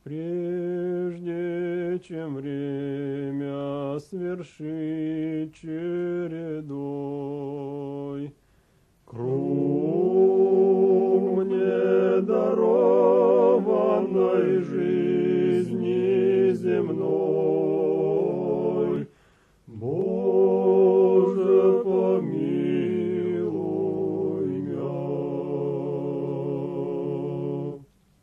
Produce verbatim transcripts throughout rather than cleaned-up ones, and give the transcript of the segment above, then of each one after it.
Прежде чем время свершить чередой, круг мне дарованной жизни земной, Боже, помилуй мя.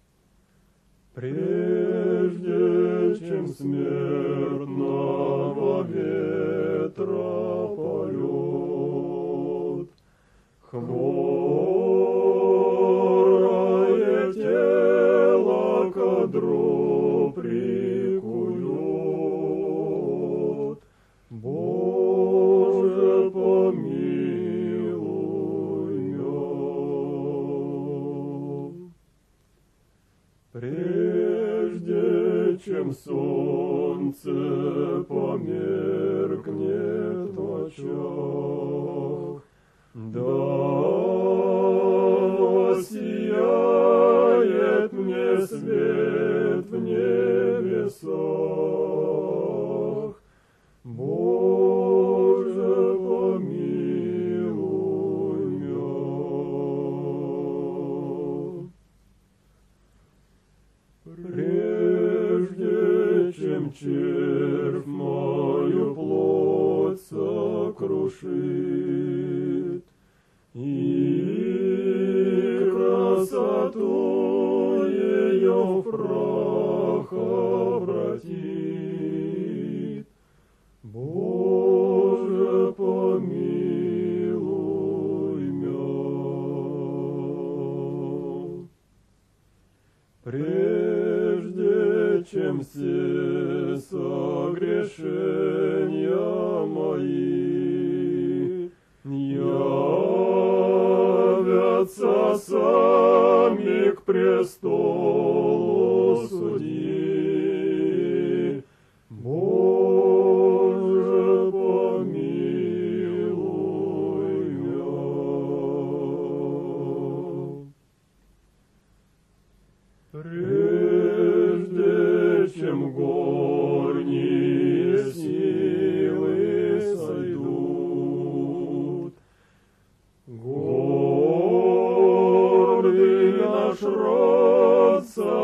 Прежде чем смертного ветра полет, хворое тело к одру прикует, Боже, помилуй мя. Прежде чем солнце померкнет в очах, да сияет мне свет в небесах, Боже, помилуй мя. Прежде чем червь мою плоть сокрушит и красоту ее в прах обратит, Боже, помилуй мя. Прежде чем все согрешения мои явятся сами к престолу судьи, Боже, помилуй мя. Прежде чем горние силы сойдут, гордый наш род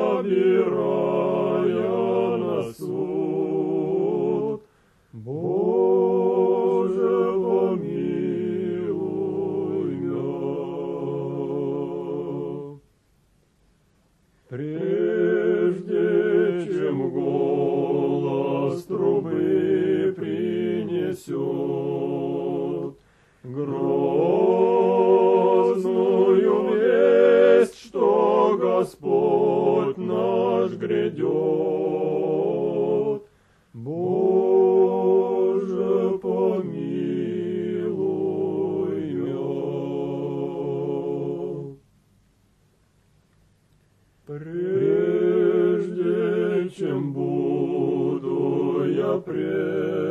собирая на суд, Боже, помилуй мя. Прежде чем голос трубы принесет грозную весть, что Господь наш грядет, Боже, помилуй мя. Прежде чем буду я пред